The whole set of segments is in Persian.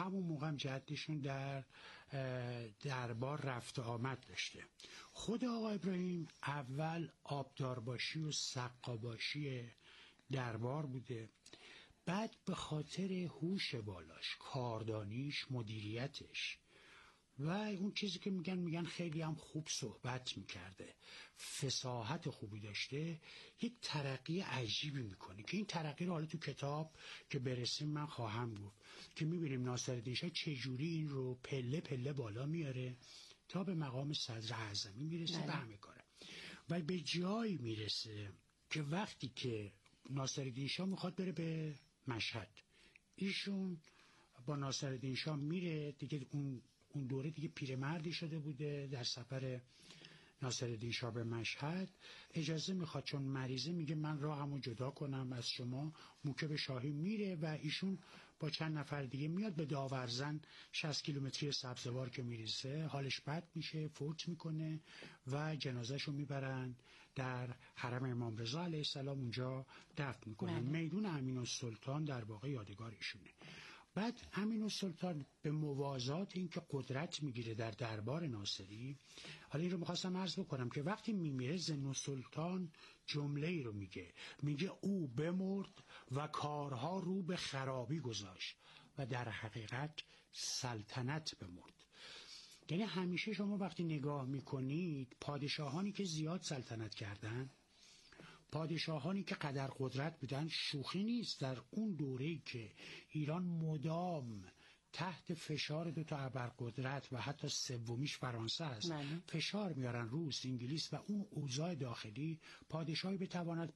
همون موقع هم جدشون در دربار رفت آمد داشته. خود آقا ابراهیم اول آبدارباشی و سقاباشی دربار بوده، بعد به خاطر هوش بالاش، کاردانیش، مدیریتش و اون چیزی که میگن خیلی هم خوب صحبت میکرده، فصاحت خوبی داشته، یک ترقی عجیبی میکنه که این ترقی رو حالا تو کتاب که برسیم من خواهم گفت که میبینیم ناصرالدین شاه چجوری این رو پله پله بالا میاره تا به مقام صدر اعظمی میرسه به همه کاره و به جایی میرسه که وقتی که ناصرالدین شاه میخواد بره به مشهد، ایشون با ناصرالدین شاه میره دیگه، اون دوره دیگه پیرمردی شده بوده، در سفر ناصرالدین شاه به مشهد اجازه میخواد چون مریضه، میگه من راهمو جدا کنم از شما، موکب شاهی میره و ایشون با چند نفر دیگه میاد به داورزن 60 کیلومتری سبزوار که میرسه، حالش بد میشه، فوت میکنه و جنازهشو میبرن در حرم امام رضا علیه السلام، اونجا دفن میکنن. میدون امین‌السلطان در واقع یادگار ایشونه. بعد امین‌السلطان به موازات این که قدرت میگیره در دربار ناصری، حالا این رو میخواستم عرض بکنم که وقتی میمیره ضیاءالسلطان جمله ای رو میگه او بمرد و کارها رو به خرابی گذاشت و در حقیقت سلطنت بمرد. یعنی همیشه شما وقتی نگاه میکنید پادشاهانی که زیاد سلطنت کردن، پادشاهانی که قدر قدرت بودن، شوخی نیست. در اون دوره‌ای که ایران مدام تحت فشار دو تا ابرقدرت و حتی سومیش فرانسه است، فشار میارن روس، انگلیس و اون اوضاع داخلی، پادشاهی بتواند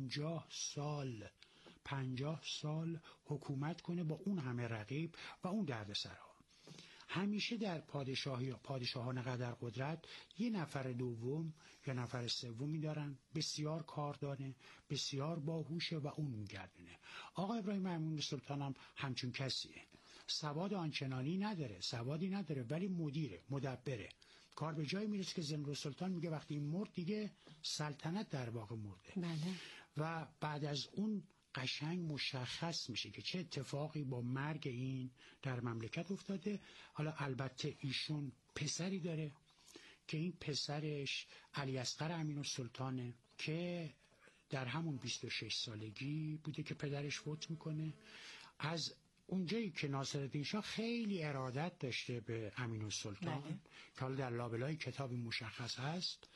50 سال حکومت کنه با اون همه رقیب و اون دردسرها. همیشه در پادشاهان قدر قدرت یه نفر دوم یا نفر سومی دارن، بسیار کاردانه، بسیار باهوشه و اون میگردونه. آقا ابراهیم امین‌السلطان هم همچون کسیه، سواد آنچنانی نداره، سوادی نداره، ولی مدیره، مدبره، کار به جایی میرسه که ضیاءالسلطان میگه وقتی این مرد دیگه سلطنت در واقع مرده. و بعد از اون قشنگ مشخص میشه که چه اتفاقی با مرگ این در مملکت افتاده. حالا البته ایشون پسری داره که این پسرش علیاصغر امین‌السلطانه که در همون 26 سالگی بوده که پدرش فوت میکنه. از اونجایی که ناصرالدین شاه خیلی ارادت داشته به امین‌السلطان که حالا در لابلای کتابی مشخص هست،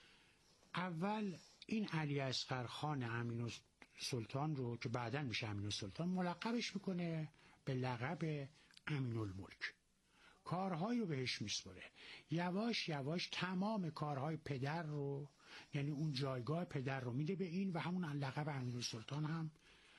اول این علیاصغر خان امین‌السلطان رو که بعداً میشه امین‌السلطان ملقبش میکنه به لقب امین‌الملک، کارهایی رو بهش میسپره، یواش یواش تمام کارهای پدر رو، یعنی اون جایگاه پدر رو میده به این و همون لقب امین‌السلطان هم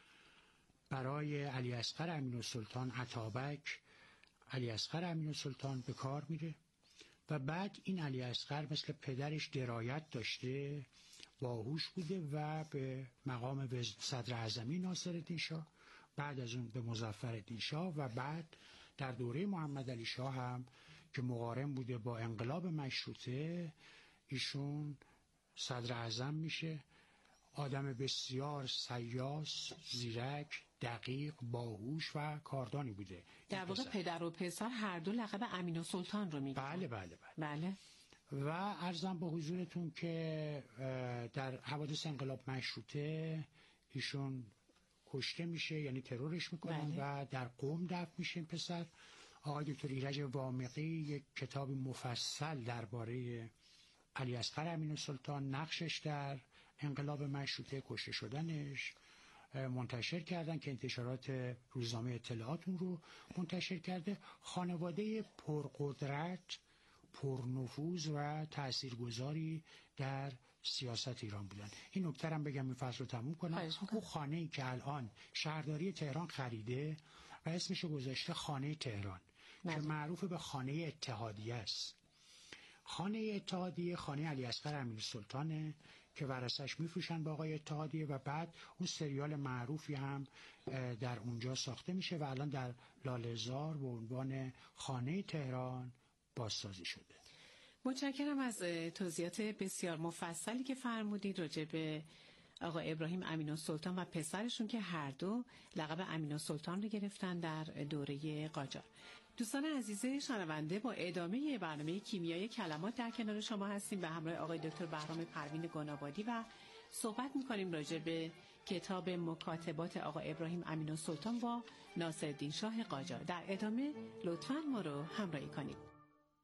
برای علیاصغر امین‌السلطان اتابک علیاصغر امین‌السلطان به کار میره. و بعد این علیاصغر مثل پدرش درایت داشته، باهوش بوده و به مقام صدر اعظمی ناصرالدین شاه، بعد از اون به مظفرالدین شاه و بعد در دوره محمدعلی شاه هم که مقارن بوده با انقلاب مشروطه ایشون صدر اعظم میشه. آدم بسیار سیاس، زیرک، دقیق، باهوش و کاردانی بوده. در واقع پدر و پسر هر دو لقب امین‌السلطان رو میگن. بله. و عرضم به حضورتون که در حوادث انقلاب مشروطه ایشون کشته میشه، یعنی ترورش میکنن و در قم دفن میشه این پسر. آقای دکتر ایرج وامقی یک کتاب مفصل درباره علیاصغر امین‌السلطان، نقشش در انقلاب مشروطه، کشته شدنش منتشر کردن که انتشارات روزنامه اطلاعات اون رو منتشر کرده. خانواده پرقدرت، پرنفوذ و تاثیرگذاری در سیاست ایران بودن. این نکته هم بگم این فصل رو تموم کنم. اون خانه‌ای که الان شهرداری تهران خریده و اسمش گذاشته خانه تهران که معروف به خانه اتحادیه است. خانه اتحادیه خانه علیاصغر امین‌السلطانه که ورثه‌اش میفروشن با آقای اتحادیه و بعد اون سریال معروفی هم در اونجا ساخته میشه و الان در لاله‌زار به عنوان خانه تهران بازسازی شده. متشکرم از توضیحات بسیار مفصلی که فرمودید راجع به آقا ابراهیم امین‌السلطان و پسرشون که هر دو لقب امین‌السلطان رو گرفتن در دوره قاجار. دوستان عزیز شنونده، با ادامه برنامه کیمیای کلمات در کنار شما هستیم به همراه آقای دکتر بهرام پروین گنابادی و صحبت می‌کنیم راجع به کتاب مکاتبات آقا ابراهیم امین‌السلطان با ناصرالدین شاه قاجار. در ادامه لطفاً ما رو همراهی کنید.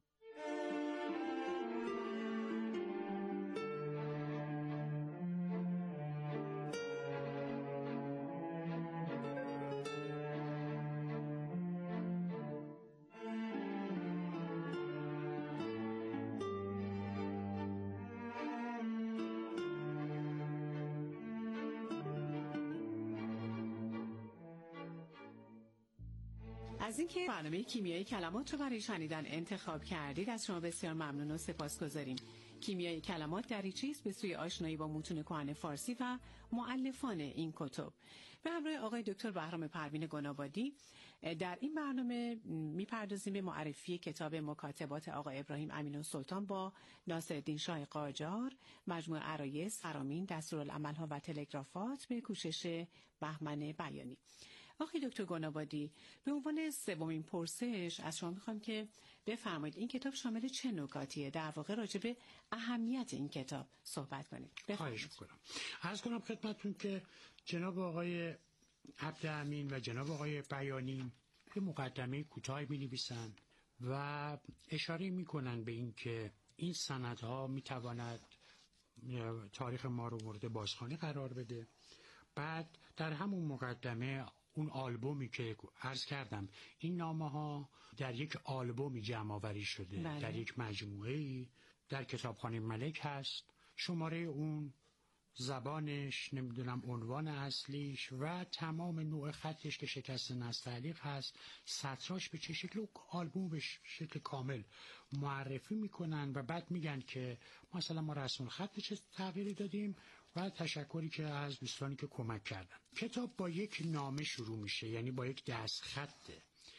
از اینکه برنامه کیمیای کلمات رو برای شنیدن انتخاب کردید از شما بسیار ممنون و سپاسگزاریم. کیمیای کلمات دریچه‌ای است به سوی آشنایی با متون کهن فارسی و مؤلفان این کتب. به همراه آقای دکتر بهرام پروین گنابادی در این برنامه می‌پردازیم به معرفی کتاب مکاتبات آقا ابراهیم امین‌السلطان با ناصرالدین شاه قاجار، مجموع عرایض، فرامین، دستورالعمل‌ها و تلگرافات به کوشش بهمن بیانی. آقای دکتر گنابادی، به عنوان سومین پرسش از شما میخوام که بفرمایید این کتاب شامل چه نکاتیه؟ در واقع راجع به اهمیت این کتاب صحبت کنید. خواهش میکنم. عرض کنم خدمتتون که جناب آقای عبدامین و جناب آقای بیانی یه مقدمه کوتاهی می‌نویسن و اشاره میکنن به این که این سندها میتواند تاریخ ما رو مورد بازخوانی قرار بده. بعد در همون مقدمه اون آلبومی که عرض کردم، این نامه ها در یک آلبومی جمع آوری شده. بله. در یک مجموعه‌ای در کتابخانه ملک هست. شماره اون، زبانش، نمیدونم عنوان اصلیش و تمام نوع خطش که شکست نستعلیق هست، سطراش به چه شکل، آلبوم به شکل کامل معرفی میکنن و بعد میگن که مثلا ما رسم الخط چه تغییری دادیم و تشکری که از دوستانی که کمک کردن. کتاب با یک نامه شروع میشه، یعنی با یک دستخط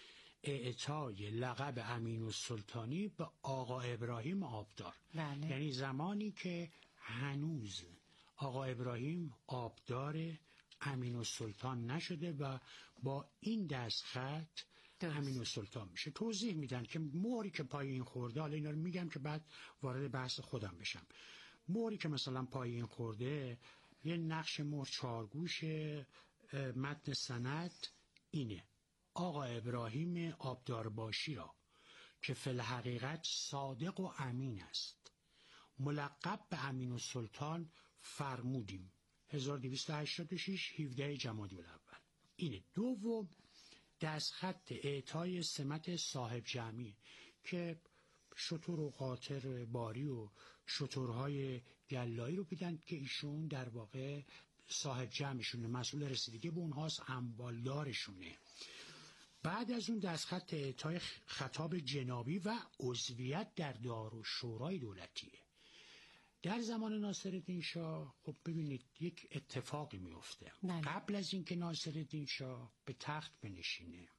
اعطای لقب امین‌السلطانی به آقا ابراهیم آبدار. بله. یعنی زمانی که هنوز آقا ابراهیم آبدار امین‌السلطان نشده و با این دستخط امین‌السلطان میشه. توضیح میدن که موری که پای این خورده، حالا اینا رو میگم که بعد وارد بحث خودم بشم، موری که مثلا پای این خورده یه نقش مهر چارگوش متن سند اینه: آقا ابراهیم آبدارباشی را که فی الحقیقت صادق و امین است ملقب به امین‌السلطان فرمودیم 1286 17 جمادی الاول. اینه. دوم، دستخط اعطای سمت صاحب جمعی که شتر و قاطر باری و شترهای گلایی رو بیدن که ایشون در واقع صاحب جمعشونه، مسئول رسیدگی به اونهاست، اموالدارشونه. بعد از اون دستخط اعطای خطاب جنابی و عضویت در دارالشورای دولتیه. در زمان ناصرالدین شاه خب ببینید یک اتفاقی میفته. قبل از اینکه ناصرالدین شاه به تخت بنشینه،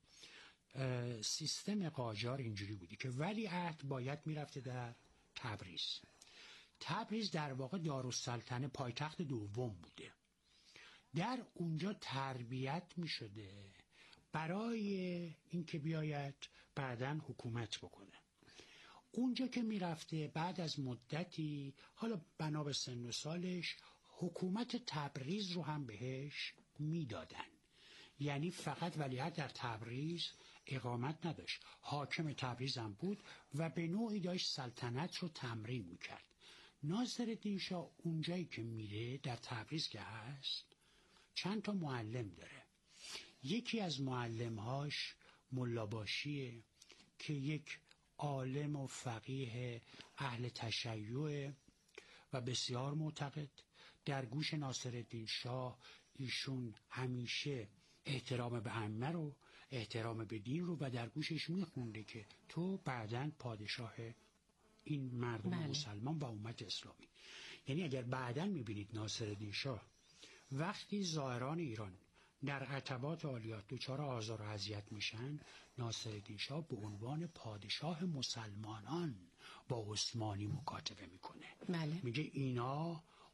سیستم قاجار اینجوری بودی که ولیعهد باید میرفته در تبریز. تبریز در واقع دارالسلطنه، پایتخت دوم بوده. در اونجا تربیت میشده برای اینکه بیاید بعداً حکومت بکنه. اونجا که میرفته بعد از مدتی، حالا بنا به سن و سالش، حکومت تبریز رو هم بهش میدادن. یعنی فقط ولیعهد در تبریز اقامت نداشت، حاکم تبریز هم بود و به نوعی داشت سلطنت رو تمرین میکرد. ناصرالدین شاه اونجایی که میره در تبریز که هست چند تا معلم داره. یکی از معلمهاش ملاباشیه که یک عالم و فقیه اهل تشیع و بسیار معتقد. در گوش ناصرالدین شاه ایشون همیشه احترام به ائمه رو، احترام به دین رو و در گوشش میخونده که تو بعداً پادشاه این مردم مسلمان و امت اسلامی. یعنی اگر بعداً میبینید ناصرالدین شاه وقتی زائران ایران در عتبات عالیات دچار آزار و اذیت میشن، ناصرالدین شاه به عنوان پادشاه مسلمانان با عثمانی مکاتبه میکنه. بله. میگه اینا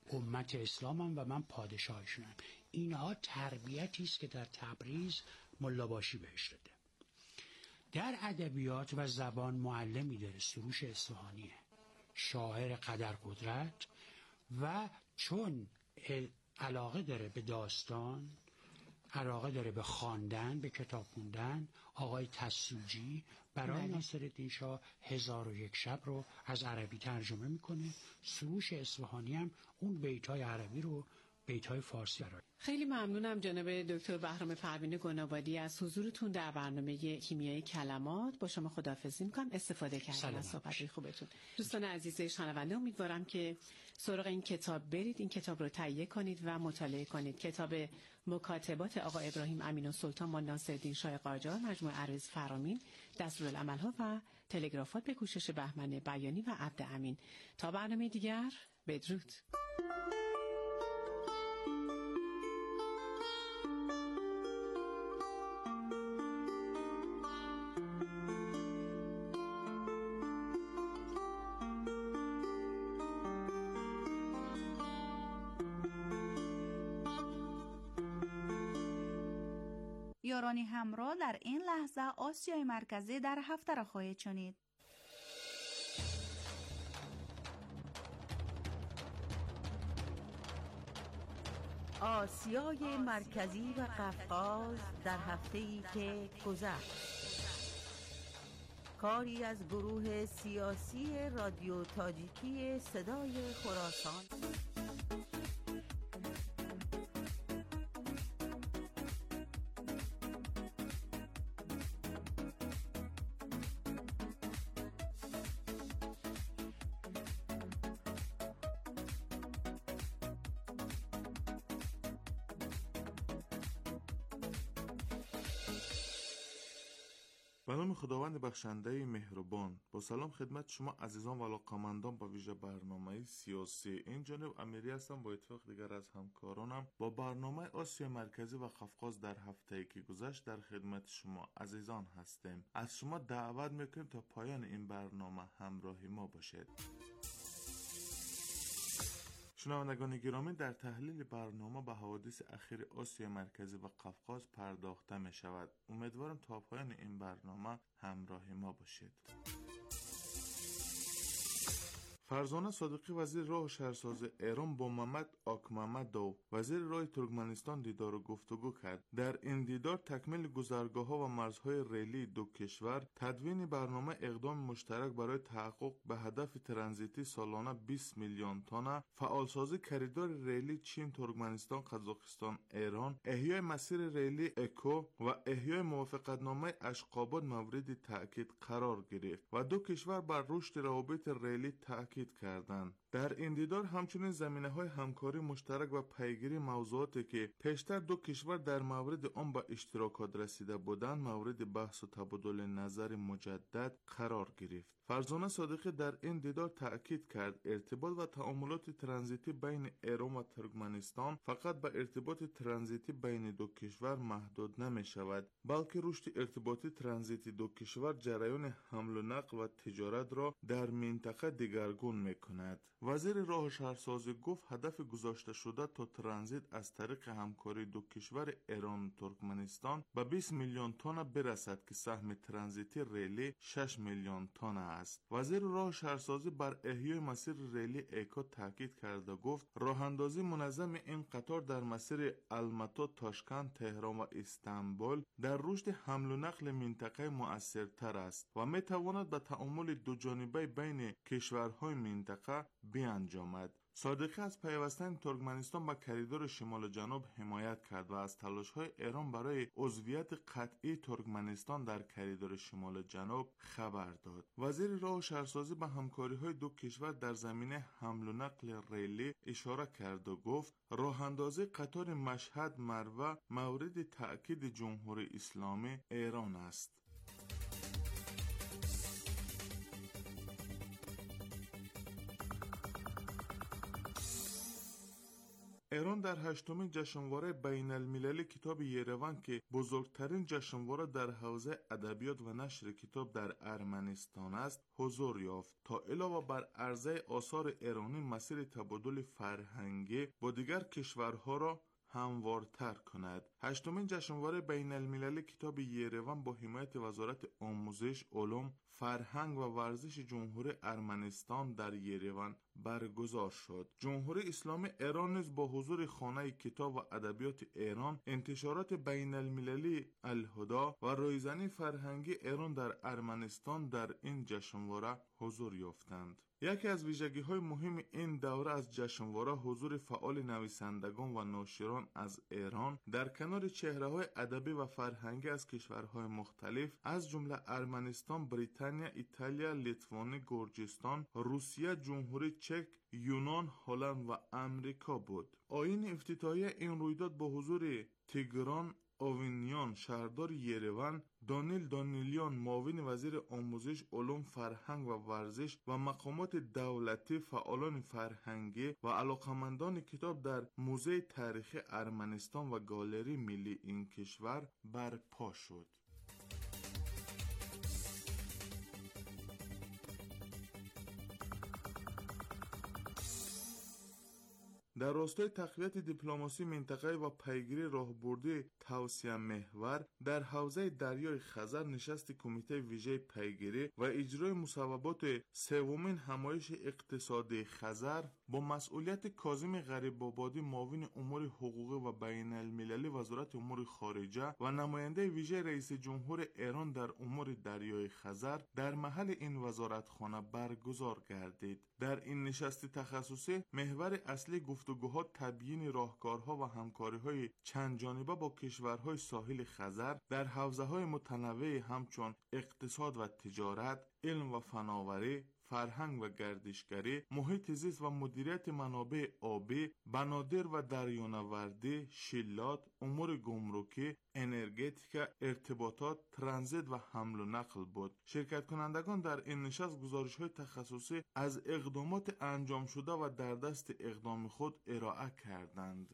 امت اسلامم و من پادشاهشونم. اینها تربیتی است که در تبریز ملاباشی بهش داده. در ادبیات و زبان معلمی داره، سروش اصفهانیه، شاعر قدرقدرت، و چون علاقه داره به داستان، علاقه داره به خواندن، به کتاب خوندن، آقای تسوجی برای ناصرالدین شاه 1001 شب رو از عربی ترجمه میکنه. سروش اصفهانی هم اون بیتای عربی رو بیتای فارسی برای. خیلی ممنونم جناب دکتر بهرام پروین گنابادی از حضورتون در برنامه کیمیای کلمات. با شما خداحافظی میکنم. استفاده کردم از صحبت خوبتون. دوستان عزیز شنونده، امیدوارم که سراغ این کتاب برید، این کتاب رو تهیه کنید و مطالعه کنید. کتاب مکاتبات آقا ابراهیم امین‌السلطان با ناصرالدین شاه قاجار، مجموعه عروض فرامین، دستورالعمل‌ها و تلگرافات به کوشش بهمن بیانی و عبد امین. تا برنامه دیگر، بدرود. یارانی همراه در این لحظه آسیای مرکزی در هفته را خواهید شنید. آسیای مرکزی و قفقاز در هفته‌ای که گذشت. کاری از گروه سیاسی رادیو تاجیکی صدای خراسان. به نام خداوند بخشنده مهربان، با سلام خدمت شما عزیزان و علاقه‌مندان با ویژه برنامه سیاسی. این جانب امیری هستم، با اتفاق دیگر از همکارانم با برنامه آسیا مرکزی و قفقاز در هفته‌ای که گذشت در خدمت شما عزیزان هستیم. از شما دعوت میکنیم تا پایان این برنامه همراه ما باشید. شنوندگان گرامی، در تحلیل برنامه به حوادث اخیر آسیا مرکزی و قفقاز پرداخته می شود. امیدوارم تا پایان این برنامه همراه ما باشید. فرزانه صادقی وزیر راه و شهرسازی ایران با محمد آکمامدوف وزیر راه ترکمنستان دیدار و گفتگو کرد. در این دیدار تکمیل گذرگاه‌ها و مرزهای ریلی دو کشور، تدوین برنامه اقدام مشترک برای تحقق به هدف ترانزیتی سالانه 20 میلیون تن، فعالسازی کریدور ریلی چین ترکمنستان قزاقستان ایران، احیای مسیر ریلی اکو و احیای موافقتنامه اشقاباد مورد تأکید قرار گرفت و دو کشور بر رشد روابط ریلی تأکید کردند. در این دیدار همچنین زمینه‌های همکاری مشترک و پیگیری موضوعاتی که پیشتر دو کشور در مورد آن به اشتراکات رسیده بودند مورد بحث و تبادل نظر مجدد قرار گرفت. فرزانه صادقی در این دیدار تأکید کرد ارتباط و تعاملات ترانزیتی بین ایران و ترکمنستان فقط به ارتباط ترانزیتی بین دو کشور محدود نمی شود، بلکه رشد ارتباطی ترانزیتی دو کشور جریان حمل و نقل و تجارت را در منطقه دگرگون می کند. وزیر راه و شهرسازی گفت هدف گذاشته شده تا ترانزیت از طریق همکاری دو کشور ایران و ترکمنستان به 20 میلیون تن برسد که سهم ترانزیتی ریلی 6 میلیون تن است. وزیر راه و شهرسازی بر احیای مسیر ریلی ایکو تاکید کرد و گفت راه اندازی منظم این قطار در مسیر الماتا، تاشکند، تهران و استانبول در رشد حمل و نقل منطقه مؤثرتر است و می تواند به تعامل دو جانبه بین کشورهای منطقه بیانجامد. صادقی از پیوستن ترکمنستان به کریدور شمال جنوب حمایت کرد و از تلاش‌های ایران برای عضویت قطعی ترکمنستان در کریدور شمال جنوب خبر داد. وزیر راه و شهرسازی به همکاری‌های دو کشور در زمینه حمل و نقل ریلی اشاره کرد و گفت راه‌اندازی قطار مشهد مروه مورد تأکید جمهوری اسلامی ایران است. ایران در 8مین جشنواره بین المللی کتاب یروان که بزرگترین جشنواره در حوزه ادبیات و نشر کتاب در ارمنستان است حضور یافت تا علاوه بر عرضه آثار ایرانی مسیر تبادل فرهنگی با دیگر کشورها را هموارتر کند. 8مین جشنواره بین المللی کتاب یروان با حمایت وزارت آموزش، علوم، فرهنگ و ورزش جمهوری ارمنستان در یروان برگزار شد. جمهوری اسلامی ایران نیز با حضور خانه کتاب و ادبیات ایران، انتشارات بین المللی الهدا و رایزنی فرهنگی ایران در ارمنستان در این جشنواره حضور یافتند. یکی از ویژگی‌های مهم این دوره از جشنواره حضور فعال نویسندگان و ناشران از ایران در کنار چهره‌های ادبی و فرهنگی از کشورهای مختلف از جمله ارمنستان، بریتانیا، ایتالیا، لیتوانی، گرجستان، روسیه، جمهوری چک، یونان، هلند و امریکا بود. آیین افتتاحیه این رویداد با حضور تیگران آوینیان شهردار یروان، دانیل دانیلیان معاون وزیر آموزش، علوم، فرهنگ و ورزش و مقامات دولتی، فعالان فرهنگی و علاقمندان کتاب در موزه تاریخی ارمنستان و گالری ملی این کشور برپا شد. در راستای تقویت دیپلماسی منطقه‌ای و پیگیری راهبردی توسعه محور در حوزه دریای خزر نشست کمیته ویژه پیگیری و اجرای مصوبات سومین همایش اقتصادی خزر با مسئولیت کاظم غریب‌آبادی معاون امور حقوقی و بین المللی وزارت امور خارجه و نماینده ویژه رئیس جمهور ایران در امور دریای خزر در محل این وزارتخانه برگزار گردید. در این نشست تخصصی محور اصلی گفتگوها تبیین راهکارها و همکاری‌های چند جانبه با کشورهای ساحل خزر در حوزه‌های متنوع همچون اقتصاد و تجارت، علم و فناوری، فرهنگ و گردشگری، محیط زیست و مدیریت منابع آبی، بنادر و دریانوردی، شیلات، امور گمرکی، انرژتیک، ارتباطات، ترانزیت و حمل و نقل بود. شرکت کنندگان در این نشست گزارش‌های تخصصی از اقدامات انجام شده و در دست اقدام خود ارائه کردند.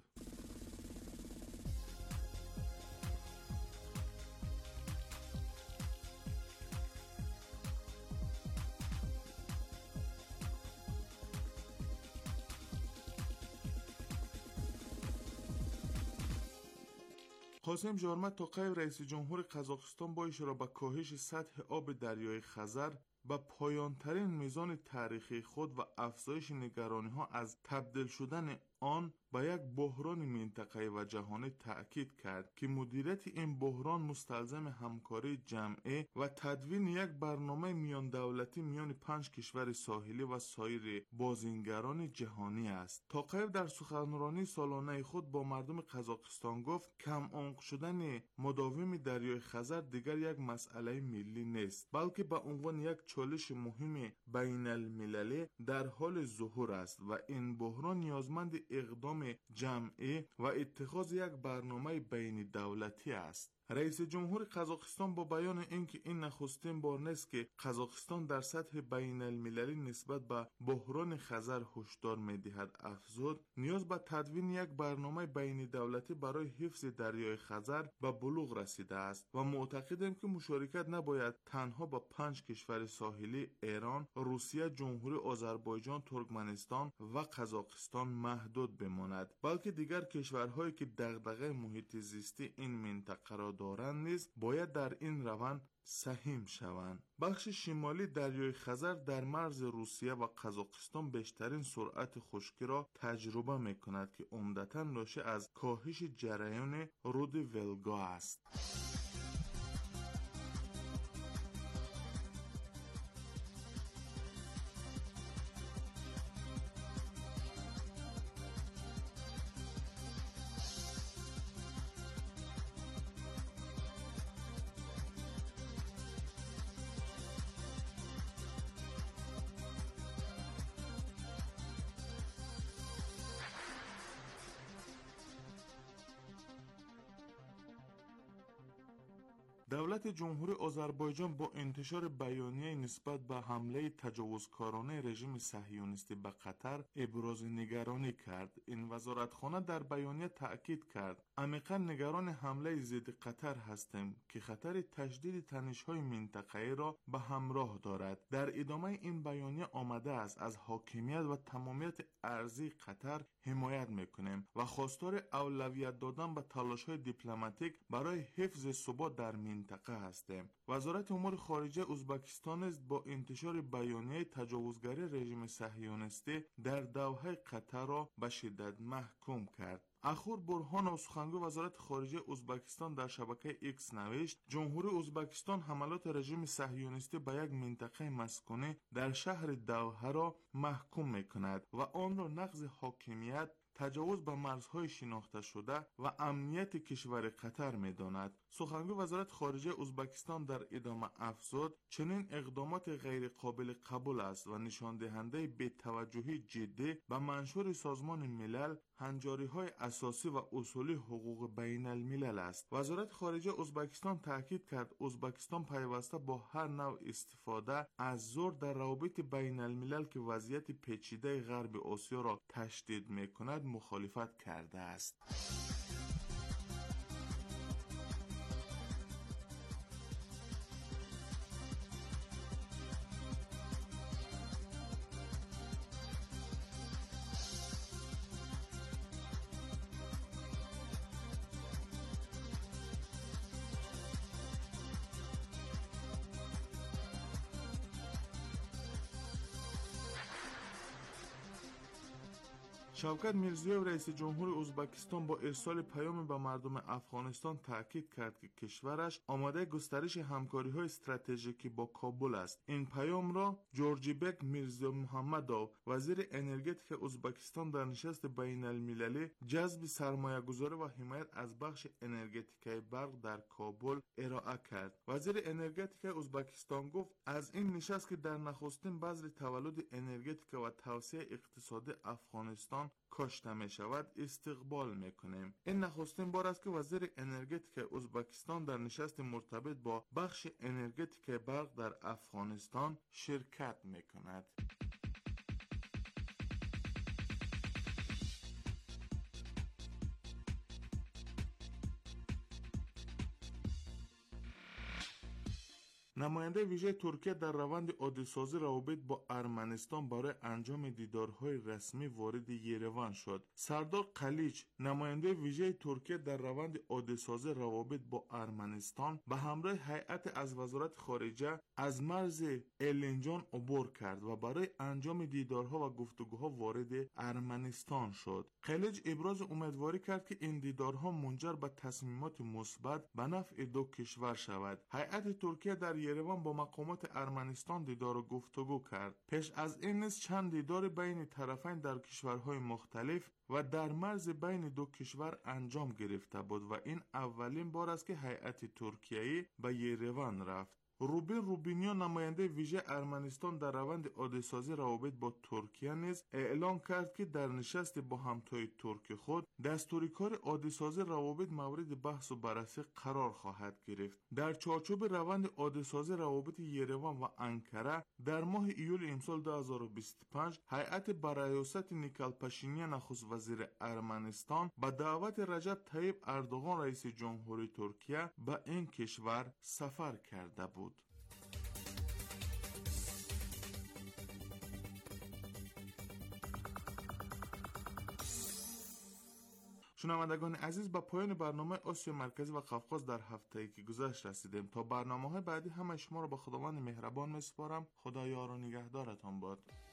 قاسم جارمت توقیب رئیس جمهور قزاقستان با اشاره به کاهش سطح آب دریای خزر به پایانترین میزان تاریخی خود و افزایش نگرانی‌ها از تبدیل شدن آن به یک بحران منطقه‌ای و جهانی تأکید کرد که مدیریت این بحران مستلزم همکاری جمعی و تدوین یک برنامه میان دولتی میان 5 کشور ساحلی و سایر بازیگران جهانی است. توقیب در سخنرانی سالانه خود با مردم قزاقستان گفت کم عمق شدن مداوم دریای خزر دیگر یک مسئله ملی نیست، بلکه به عنوان یک چالش مهم بین المللی در حال ظهور است و این بحران نیازمند اقدام جمعی و اتخاذ یک برنامه بین دولتی است. رئیس جمهور قزاقستان با بیان اینکه این نخستین بار نیست که قزاقستان در سطح بین المللی نسبت به بحران خزر هشدار می‌دهد افزود نیاز به تدوین یک برنامه بین دولتی برای حفظ دریای خزر به بلوغ رسیده است و معتقدیم که مشارکت نباید تنها با 5 کشور ساحلی ایران، روسیه، جمهوری آذربایجان، ترکمنستان و قزاقستان محدود بماند، بلکه دیگر کشورهایی که دغدغه محیط زیستی این منطقه را دارند نیز باید در این روند سهم شوند. بخش شمالی دریای خزر در مرز روسیه و قزاقستان بیشترین سرعت خشکی را تجربه می‌کند که عمدتاً ناشی از کاهش جریان رود ولگا است. دولت جمهوری آذربایجان با انتشار بیانیه نسبت به حمله تجاوزکارانه رژیم صهیونیستی به قطر ابراز نگرانی کرد. این وزارتخانه در بیانیه تأکید کرد عمیقا نگران حمله ضد قطر هستیم که خطر تشدید تنش‌های منطقه‌ای را به همراه دارد. در ادامه این بیانیه آمده است از حاکمیت و تمامیت ارضی قطر حمایت میکنیم و خواستار اولویت دادن به تلاش‌های دیپلماتیک برای حفظ ثبات در منطقه هستیم. وزارت امور خارجه ازبکستان است با انتشار بیانیه تجاوزگری رژیم صهیونیستی در دوحه قطر را به شدت محکوم کرد. اخور برهان سخنگوی وزارت خارجه ازبکستان در شبکه ایکس نوشت جمهوری ازبکستان حملات رژیم صهیونیستی به یک منطقه مسکونی در شهر دوحه را محکوم میکند و آن را نقض حاکمیت، تجاوز به مرزهای شناخته شده و امنیت کشور قطر می‌داند. سخنگوی وزارت خارجه ازبکستان در ادامه افزود چنین اقدامات غیر قابل قبول است و نشان دهنده بی‌توجهی جدی به منشور سازمان ملل، هنجاری‌های اساسی و اصولی حقوق بین الملل است. وزارت خارجه ازبکستان تاکید کرد ازبکستان پیوسته با هر نوع استفاده از زور در روابط بین الملل که وضعیت پیچیده غرب آسیا را تشدید می‌کند مخالفت کرده است. شوکت میرزیویف رئیس جمهور ازبکستان با ارسال پیام به مردم افغانستان تاکید کرد که کشورش آماده گسترش همکاری‌های استراتژیکی با کابل است. این پیام را جورجیبک میرزامحمدوف وزیر انرژتیک ازبکستان در نشست بین المللی جذب سرمایه‌گذاری و حمایت از بخش انرژتیکی برق در کابل ارائه کرد. وزیر انرژتیک ازبکستان گفت از این نشست که در نخستین بذر تولد انرژتیک و توسعه اقتصادی افغانستان کاشته می شود استقبال می کنیم. این نخستین بار است که وزیر انرژتیک ازبکستان در نشست مرتبط با بخش انرژتیک برق در افغانستان شرکت می کند. نماینده ویژه ترکیه در روند عادی‌سازی روابط با ارمنستان برای انجام دیدارهای رسمی وارد یروان شد. سردار قلیچ نماینده ویژه ترکیه در روند عادی‌سازی روابط با ارمنستان به همراه هیئت از وزارت خارجه از مرز الینجان عبور کرد و برای انجام دیدارها و گفتگوها وارد ارمنستان شد. قلیچ ابراز امیدواری کرد که این دیدارها منجر به تصمیمات مثبت به نفع دو کشور شود. هیئت ترکیه در یروان با مقامات ارمنستان دیدار و گفتگو کرد. پیش از این نیز چند دیدار بین طرفین در کشورهای مختلف و در مرز بین دو کشور انجام گرفته بود و این اولین بار است که هیئت ترکیه‌ای به یروان رفت. روبین روبینیان نماینده ویژه ارمنستان در روند عادی‌سازی روابط با ترکیه نیز اعلام کرد که در نشست با همتای ترک خود دستوریکار عادی‌سازی روابط مورد بحث و بررسی قرار خواهد گرفت. در چارچوب روند عادی‌سازی روابط یروان و انکره در ماه ایول امسال 2025 هیئت برایاست نیکل پاشینیان نخست وزیر ارمنستان به دعوت رجب طیب اردوغان رئیس جمهوری ترکیه به این کشور سفر کرده بود. شنوندگان عزیز، به پایان برنامه آسیا مرکزی و قفقاز در هفته‌ای که گذشت رسیدیم. تا برنامه‌های بعدی همه شما را به خداوند مهربان می‌سپارم. خدا یار و نگهدارتان باد.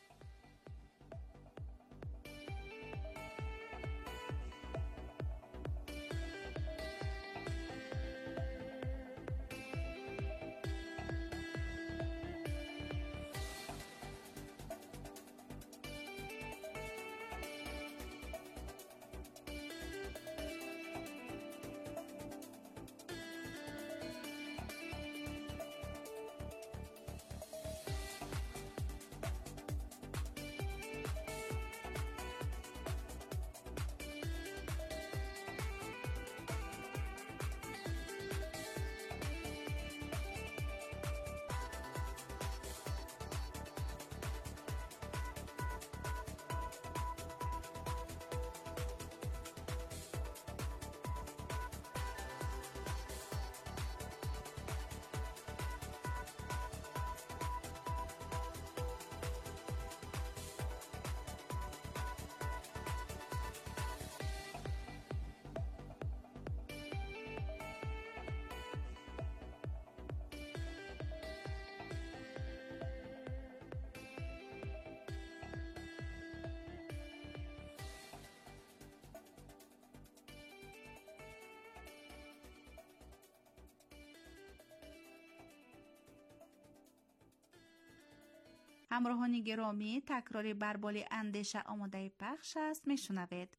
همراهان گرامی، تکراری بر بال اندیشه آماده پخش است، میشنوید.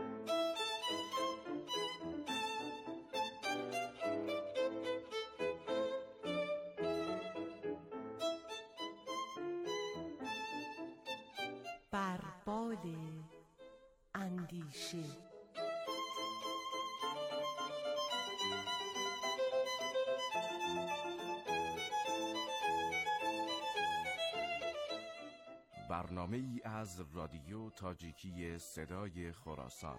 بر بال اندیشه. برنامه ای از رادیو تاجیکی صدای خراسان.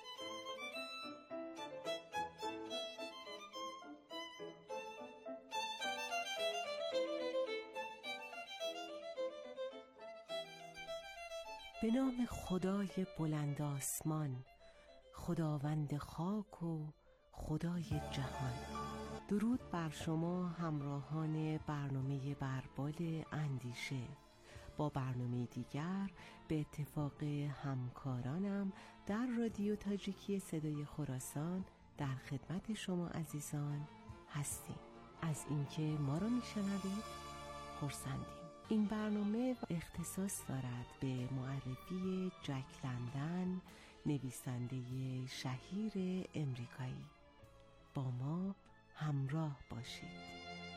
به نام خدای بلند آسمان، خداوند خاک و خدای جهان. درود بر شما همراهان برنامه بر بال اندیشه. با برنامه دیگر به اتفاق همکارانم در رادیو تاجیکی صدای خراسان در خدمت شما عزیزان هستیم. از اینکه ما را میشنوید خرسندیم. این برنامه اختصاص دارد به معرفی جک لندن، نویسنده شهیر امریکایی. با ما همراه باشید.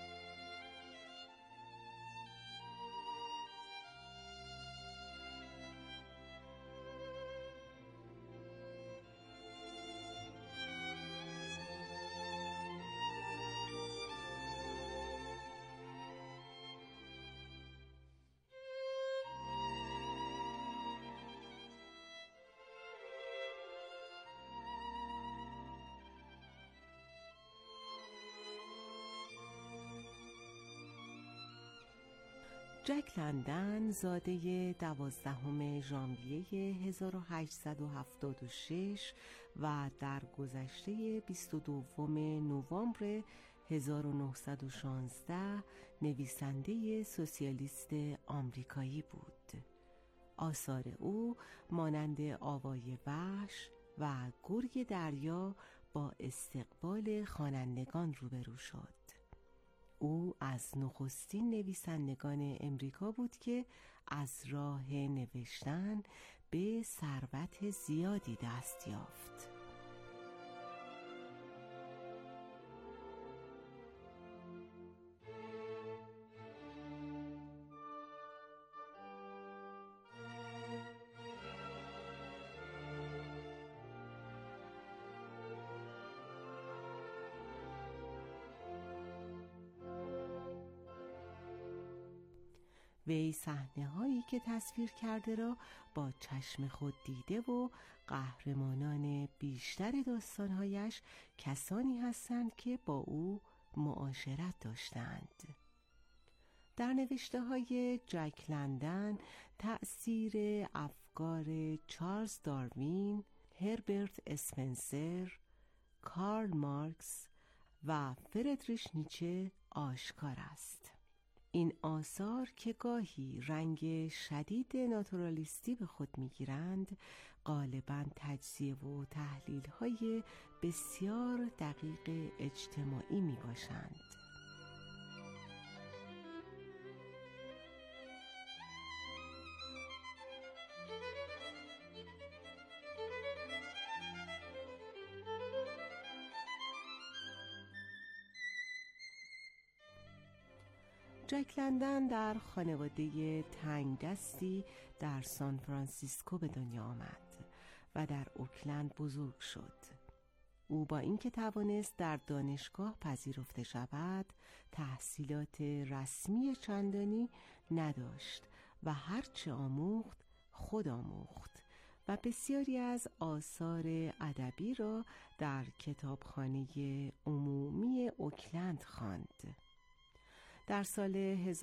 جک لندن زاده 12 ژانویه 1876 و در گذشته 22 نوامبر 1916 نویسنده سوسیالیست آمریکایی بود. آثار او مانند آوای وحش و گرگ دریا با استقبال خوانندگان روبرو شد. او از نخستین نویسندگان امریکا بود که از راه نوشتن به ثروت زیادی دست یافت. وی صحنه‌هایی که تصویر کرده را با چشم خود دیده و قهرمانان بیشتر داستانهایش کسانی هستند که با او معاشرت داشتند. در نوشته‌های جک لندن تأثیر افکار چارلز داروین، هربرت اسپنسر، کارل مارکس و فردریش نیچه آشکار است. این آثار که گاهی رنگ شدید ناتورالیستی به خود می‌گیرند، غالباً تجزیه و تحلیل‌های بسیار دقیق اجتماعی می‌باشند. جک لندن در خانواده تنگ دستی در سان فرانسیسکو به دنیا آمد و در اوکلند بزرگ شد. او با اینکه توانست در دانشگاه پذیرفته شود، تحصیلات رسمی چندانی نداشت و هرچه آموخت خود آموخت و بسیاری از آثار ادبی را در کتابخانه عمومی اوکلند خواند. در سال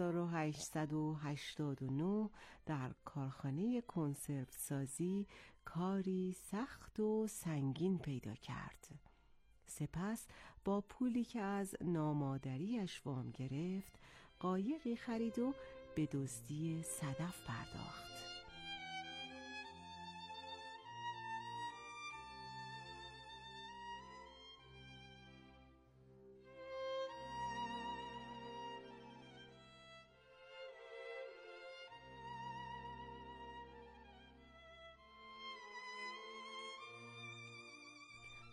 1889 در کارخانه کنسرو سازی کاری سخت و سنگین پیدا کرد. سپس با پولی که از نامادریش وام گرفت، قایقی خرید و به دزدی صدف پرداخت.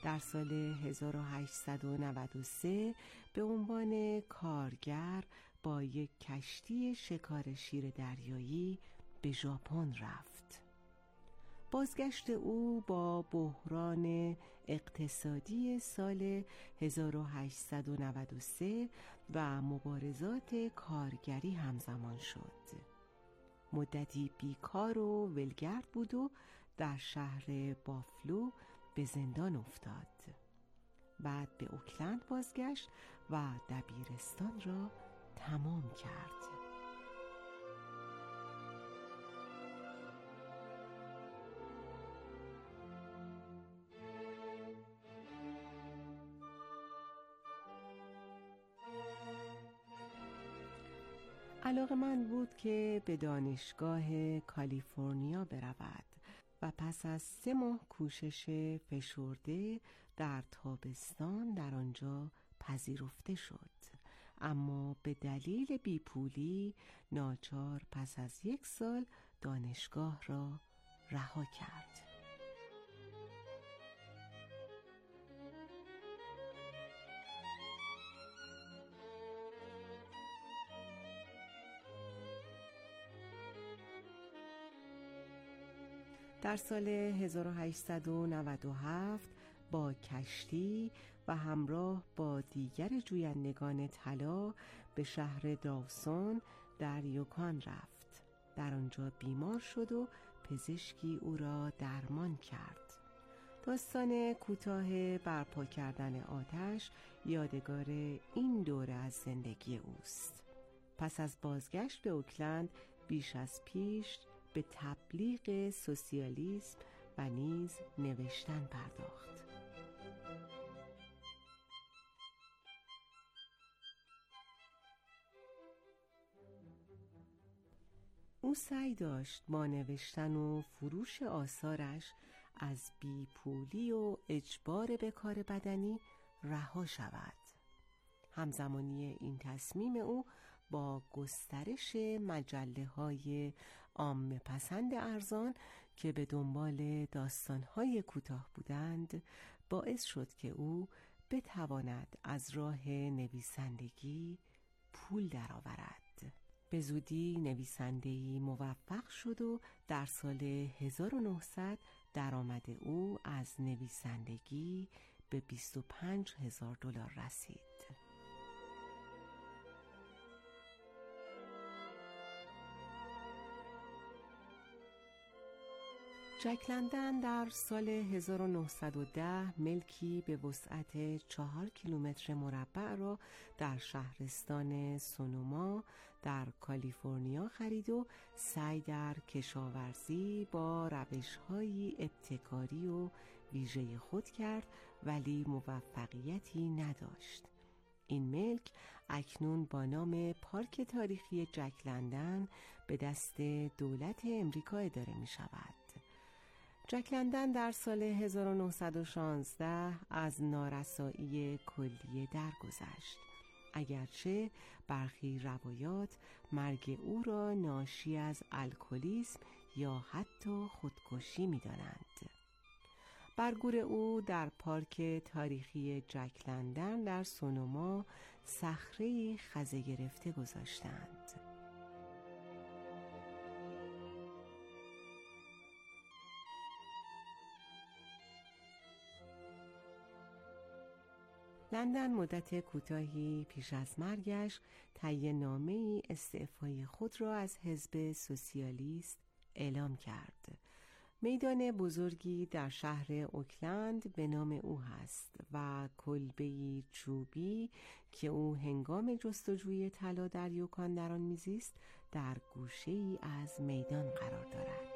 در سال 1893 به عنوان کارگر با یک کشتی شکار شیر دریایی به ژاپن رفت. بازگشت او با بحران اقتصادی سال 1893 و مبارزات کارگری همزمان شد. مدتی بیکار و ولگرد بود و در شهر بافلو به زندان افتاد. بعد به اوکلند بازگشت و دبیرستان را تمام کرد. علاقه‌مند بود که به دانشگاه کالیفرنیا برود و پس از 3 ماه کوشش فشرده در تابستان در آنجا پذیرفته شد، اما به دلیل بیپولی ناچار پس از 1 سال دانشگاه را رها کرد. در سال 1897 با کشتی و همراه با دیگر جویندگان طلا به شهر داوسون در یوکان رفت. در آنجا بیمار شد و پزشکی او را درمان کرد. داستان کوتاه برپا کردن آتش یادگار این دوره از زندگی اوست. پس از بازگشت به اوکلند بیش از پیش به تبلیغ سوسیالیسم و نیز نوشتن پرداخت. او سعی داشت با نوشتن و فروش آثارش از بیپولی و اجبار به کار بدنی رها شود. همزمانی این تصمیم او با گسترش مجله‌های عامه پسند ارزان که به دنبال داستان‌های کوتاه بودند باعث شد که او بتواند از راه نویسندگی پول درآورد. به زودی نویسنده‌ای موفق شد و در سال 1900 درآمد او از نویسندگی به $25,000 رسید. جک لندن در سال 1910 ملکی به وسعت 4 کیلومتر مربع را در شهرستان سونوما در کالیفرنیا خرید و سعی در کشاورزی با روش‌های ابتکاری و ویژه خود کرد، ولی موفقیتی نداشت. این ملک اکنون با نام پارک تاریخی جک لندن به دست دولت امریکا اداره می شود. جک لندن در سال 1916 از نارسایی کلیه درگذشت، اگرچه برخی روایات مرگ او را ناشی از الکلیسم یا حتی خودکشی می‌دانند. بر گور او در پارک تاریخی جک لندن در سونوما صخره‌ای خزه گرفته گذاشتند. لندن مدت کوتاهی پیش از مرگش تهیه نامه‌ای استعفای خود را از حزب سوسیالیست اعلام کرد. میدان بزرگی در شهر اوکلند به نام او هست و کلبه‌ای چوبی که او هنگام جستجوی طلا در یوکان در آن میزیست در گوشه‌ای از میدان قرار دارد.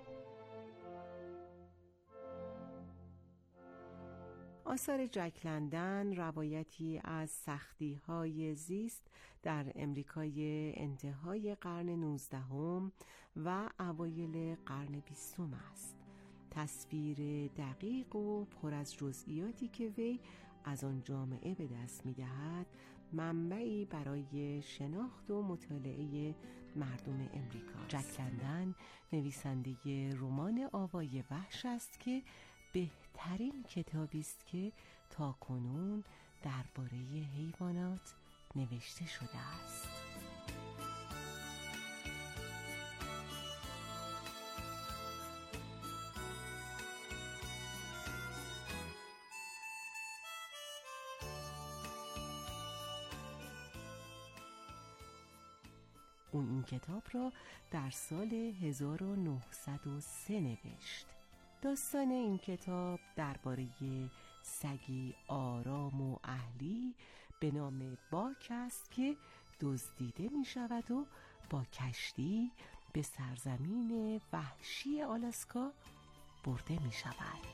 آثار جک لندن روایتی از سختی‌های زیست در امریکای انتهای قرن 19 و اوایل قرن 20 است. تصویر دقیق و پر از جزئیاتی که وی از آن جامعه به دست می‌دهد منبعی برای شناخت و مطالعه مردم امریکا. جک لندن نویسنده رمان آوای وحش است که بهترین کتابی است که تاکنون درباره حیوانات نوشته شده است. او این کتاب را در سال 1903 نوشت. داستان این کتاب درباره سگی آرام و اهلی به نام باک است که دزدیده می شود و با کشتی به سرزمین وحشی آلاسکا برده می شود.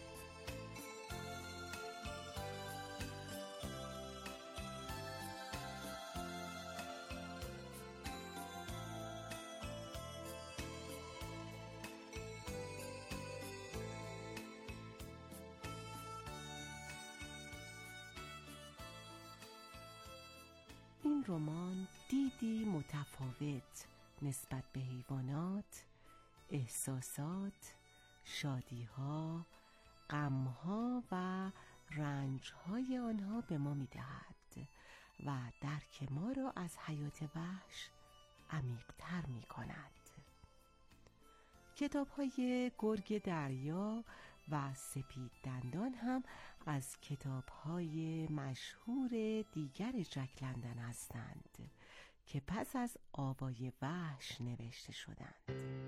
این رمان دیدی متفاوت نسبت به حیوانات، احساسات، شادی‌ها، غم‌ها و رنج‌های آنها به ما می‌دهد و درک ما را از حیات وحش عمیق‌تر می‌کند. کتاب‌های گرگ دریا و سپید دندان هم از کتاب‌های مشهور دیگر جک لندن هستند که پس از آوای وحش نوشته شدند.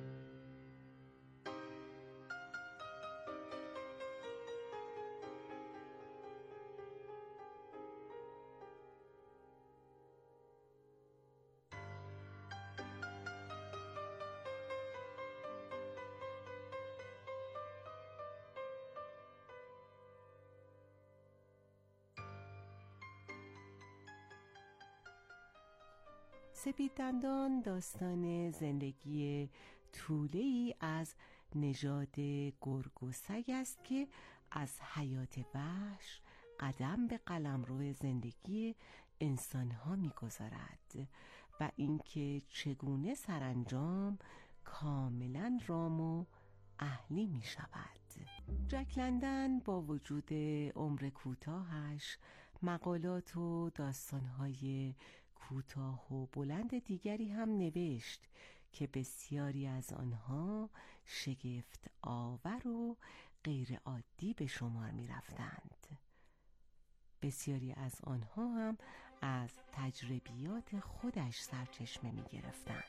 سپید دندان داستان زندگی طوله‌ای از نژاد گرگ و سگ است که از حیات وحش قدم به قلمرو زندگی انسان‌ها می‌گذارد و اینکه چگونه سرانجام کاملاً رام و اهلی می‌شود. جک لندن با وجود عمر کوتاهش مقالات و داستان‌های کوتاه و بلند دیگری هم نوشت که بسیاری از آنها شگفت آور و غیر عادی به شمار می رفتند. بسیاری از آنها هم از تجربیات خودش سرچشمه می گرفتند.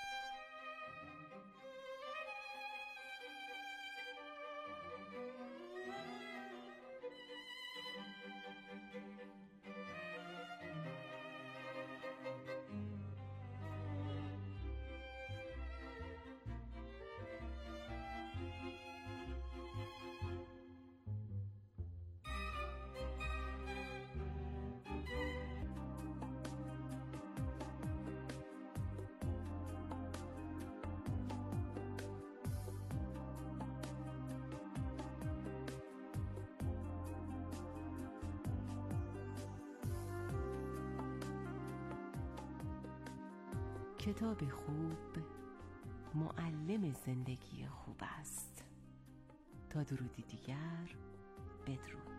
کتاب خوب معلم زندگی خوب است. تا درودی دیگر، بدرود.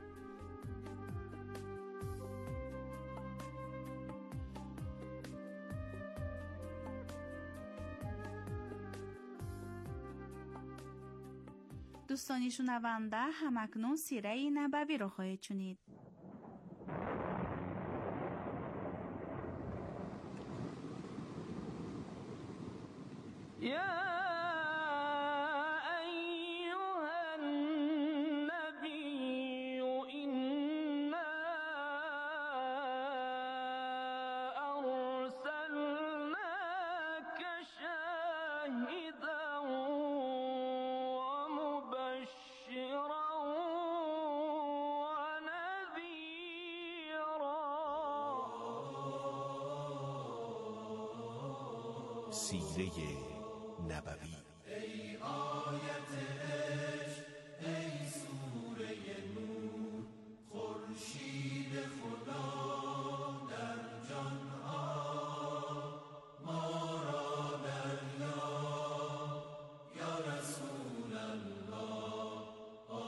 دوستانی شنونده، همکنون سیره نبوی رو خواهید شنید. سیره نبوی. ای آیت عشق، ای سوره نور، خورشید خدا در جانها ما را دریا، یا رسول الله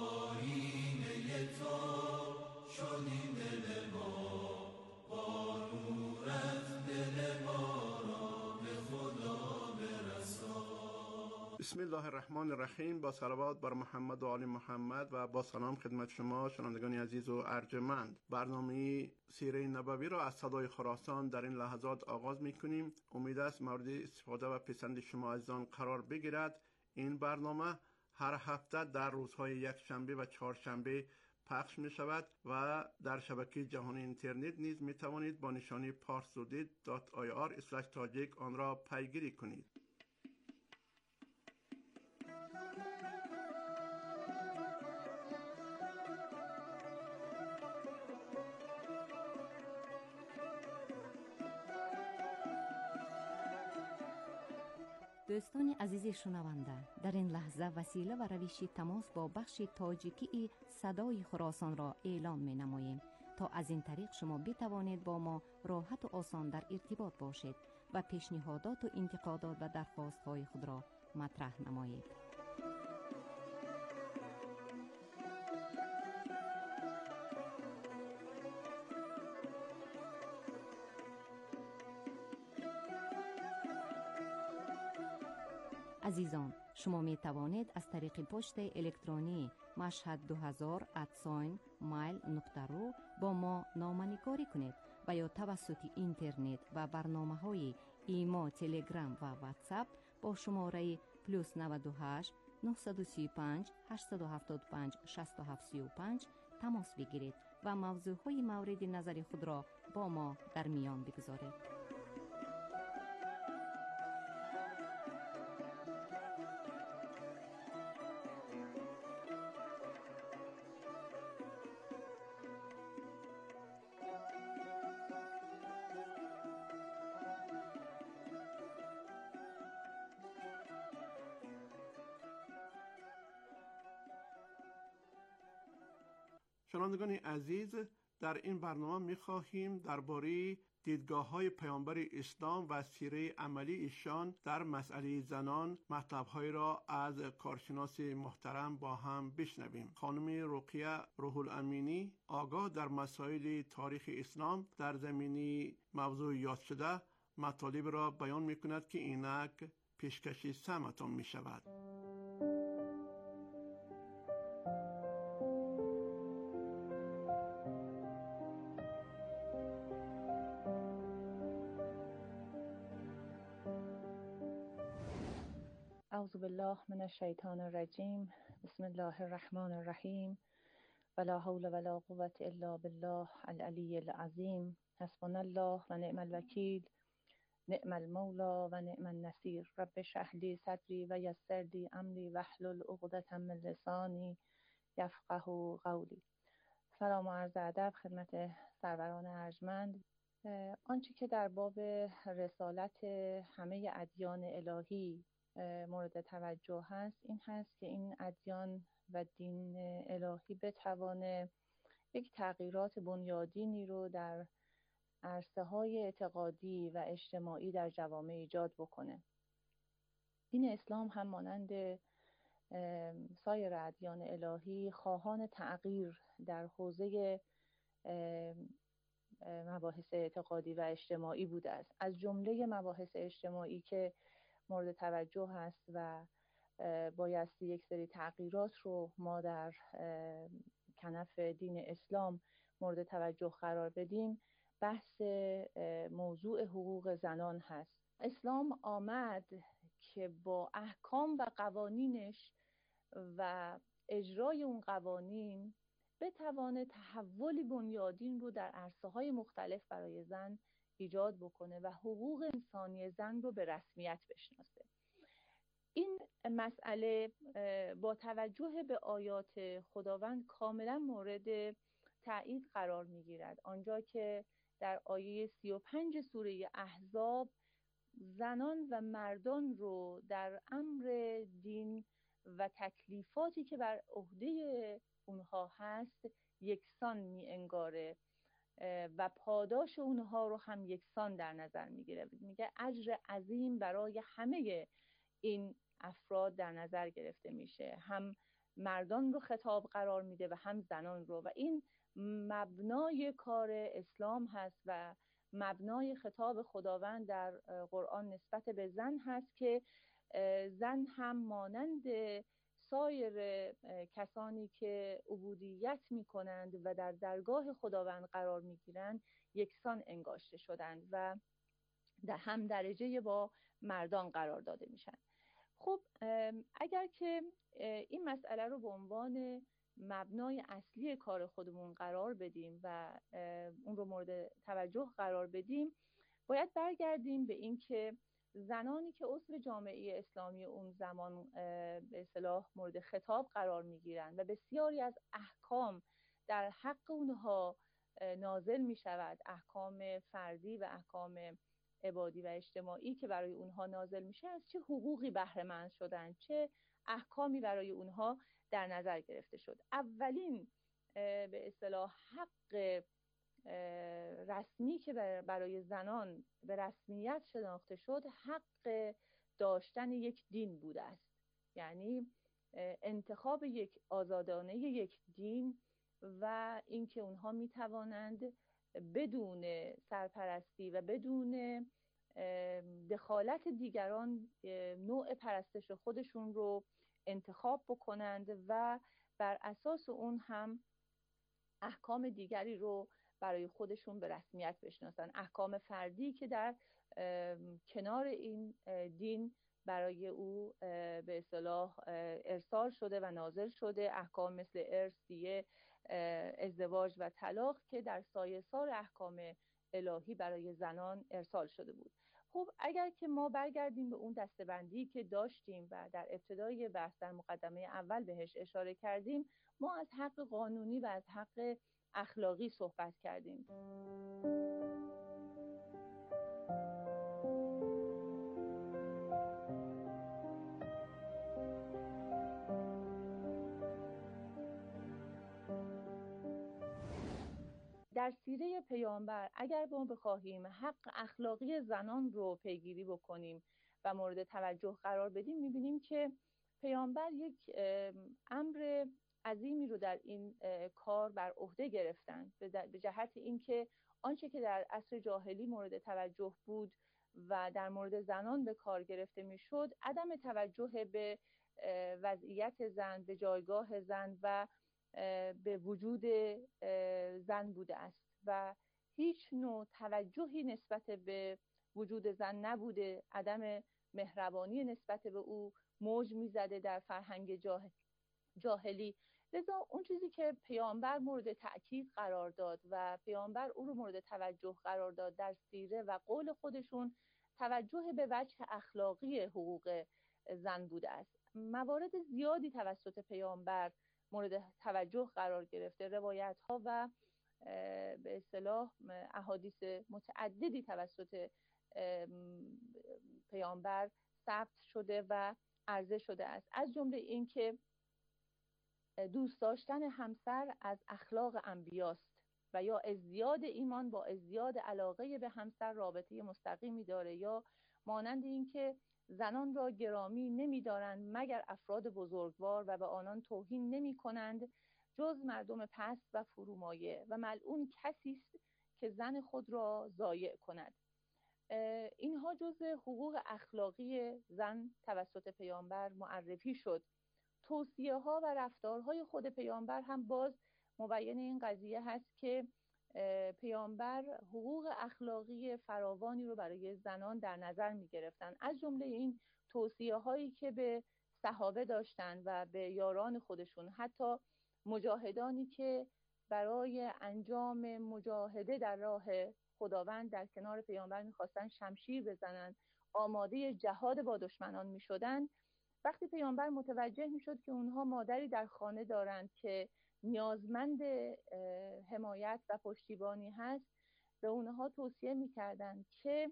بسم الله الرحمن الرحیم. با صلوات بر محمد و آل محمد و با سلام خدمت شما شنوندگان عزیز و ارجمند. برنامه سیره نبوی را از صدای خراسان در این لحظات آغاز می‌کنیم. امید است مورد استفاده و پسند شما عزیزان قرار بگیرد. این برنامه هر هفته در روزهای یکشنبه و چهارشنبه پخش می شود و در شبکه جهانی اینترنت نیز می توانید با نشانی parstoday.ir/tajik آن را پیگیری کنید. دوستان عزیز شنونده، در این لحظه وسیله و روش تماس با بخش تاجیکی صدای خراسان را اعلام می نماییم تا از این طریق شما بتوانید با ما راحت و آسان در ارتباط باشید و پیشنهادات و انتقادات و درخواست های خود را مطرح نمایید. عزیزان، شما می توانید از طریق پست الکترونی mashhad2000@mail.ru با ما نامه‌نگاری کنید و یا توسط اینترنت و برنامه‌های ایما، تلگرام و واتساپ با شماره +98 935 875 6735 تماس بگیرید و موضوعهای مورد نظر خود را با ما در میان بگذارید. شنوندگان عزیز، در این برنامه می‌خواهیم درباره دیدگاه‌های پیامبر اسلام و سیره عملی ایشان در مسئله زنان مطلب‌های را از کارشناس محترم با هم بشنویم. خانم رقیه روح الامینی، آگاه در مسائل تاریخ اسلام در زمینه موضوع یاد شده، مطالب را بیان می‌کند که اینک پیشکش سمتان می‌شود. اعوذ بالله من الشیطان الرجیم. بسم الله الرحمن الرحیم. ولا حول ولا قوة الا بالله العلی العظیم. حسبنا الله و نعم الوکیل، نعم المولا و نعم النصیر. رب اشرح لی صدری و یسر لی امری واحلل عقدة من لسانی یفقهوا قولی. سلام و عرض ادب خدمت سروران ارجمند. آنچه که در باب رسالت همه ادیان الهی مورد توجه هست این هست که این ادیان و دین الهی بتوانه یک تغییرات بنیادینی رو در عرصه‌های اعتقادی و اجتماعی در جوامع ایجاد بکنه. دین اسلام هم مانند سایر ادیان الهی خواهان تغییر در حوزه مباحث اعتقادی و اجتماعی بوده است. از جمله مباحث اجتماعی که مورد توجه هست و بایستی یک سری تغییرات رو ما در کنف دین اسلام مورد توجه قرار بدیم، بحث موضوع حقوق زنان هست. اسلام آمد که با احکام و قوانینش و اجرای اون قوانین بتوانه تحول بنیادین رو در عرصه‌های مختلف برای زن ایجاد بکنه و حقوق انسانی زن رو به رسمیت بشناسه. این مسئله با توجه به آیات خداوند کاملا مورد تأیید قرار می‌گیرد، آنجا که در آیه 35 سوره احزاب زنان و مردان رو در امر دین و تکلیفاتی که بر عهده اونها هست یکسان می‌انگاره و پاداش اونها رو هم یکسان در نظر میگیره. میگه اجر عظیم برای همه این افراد در نظر گرفته میشه، هم مردان رو خطاب قرار میده و هم زنان رو، و این مبنای کار اسلام هست و مبنای خطاب خداوند در قرآن نسبت به زن هست که زن هم مانند سایر کسانی که عبودیت می کنند و در درگاه خداوند قرار می گیرند یکسان انگاشته شدند و در هم درجه با مردان قرار داده میشن. خب اگر که این مسئله رو به عنوان مبنای اصلی کار خودمون قرار بدیم و اون رو مورد توجه قرار بدیم، باید برگردیم به این که زنانی که عضو جامعه اسلامی اون زمان به اصطلاح مورد خطاب قرار میگیرند و بسیاری از احکام در حق اونها نازل می شود، احکام فردی و احکام عبادی و اجتماعی که برای اونها نازل میشه، از چه حقوقی بهره مند شدن، چه احکامی برای اونها در نظر گرفته شد. اولین به اصطلاح حق رسمی که برای زنان به رسمیت شناخته شد حق داشتن یک دین بوده است. یعنی انتخاب یک آزادانه یک دین و اینکه اونها می توانند بدون سرپرستی و بدون دخالت دیگران نوع پرستش خودشون رو انتخاب بکنند و بر اساس اون هم احکام دیگری رو برای خودشون به رسمیت بشناسن. احکام فردی که در کنار این دین برای او به اصطلاح ارسال شده و نازل شده، احکام مثل ارث، دیه، ازدواج و طلاق که در سایه‌سار احکام الهی برای زنان ارسال شده بود. خب اگر که ما برگردیم به اون دسته‌بندی که داشتیم و در ابتدای بحث در مقدمه اول بهش اشاره کردیم، ما از حق قانونی و از حق اخلاقی صحبت کردیم. در سیره پیامبر اگر ما بخواهیم حق اخلاقی زنان رو پیگیری بکنیم و مورد توجه قرار بدیم، می‌بینیم که پیامبر یک امر عظیمی رو در این کار بر عهده گرفتن، به جهت اینکه آنچه که در عصر جاهلی مورد توجه بود و در مورد زنان به کار گرفته میشد، عدم توجه به وضعیت زن، به جایگاه زن و به وجود زن بوده است و هیچ نوع توجهی نسبت به وجود زن نبوده. عدم مهربانی نسبت به او موج میزده در فرهنگ جاهلی. لذا اون چیزی که پیامبر مورد تأکید قرار داد و پیامبر او رو مورد توجه قرار داد در سیره و قول خودشون، توجه به وجه اخلاقی حقوق زن بوده است. موارد زیادی توسط پیامبر مورد توجه قرار گرفته، روایت ها و به اصطلاح احادیث متعددی توسط پیامبر ثبت شده و عرضه شده است. از جمله این که دوست داشتن همسر از اخلاق انبیاست و یا ازدیاد ایمان با ازدیاد علاقه به همسر رابطه مستقیمی داره، یا مانند این که زنان را گرامی نمی‌دارند مگر افراد بزرگوار و به آنان توهین نمی‌کنند جز مردم پست و فرومایه و ملعون کسی است که زن خود را ضایع کند. اینها جز حقوق اخلاقی زن توسط پیامبر معرفی شد. توصیه ها و رفتارهای خود پیامبر هم باز مبین این قضیه هست که پیامبر حقوق اخلاقی فراوانی رو برای زنان در نظر می گرفتن. از جمله این توصیه هایی که به صحابه داشتن و به یاران خودشون، حتی مجاهدانی که برای انجام مجاهده در راه خداوند در کنار پیامبر می‌خواستن شمشیر بزنن، آماده جهاد با دشمنان می‌شدن، وقتی پیامبر متوجه می‌شد که اونها مادری در خانه دارند که نیازمند حمایت و پشتیبانی هست، به اونها توصیه می‌کردند که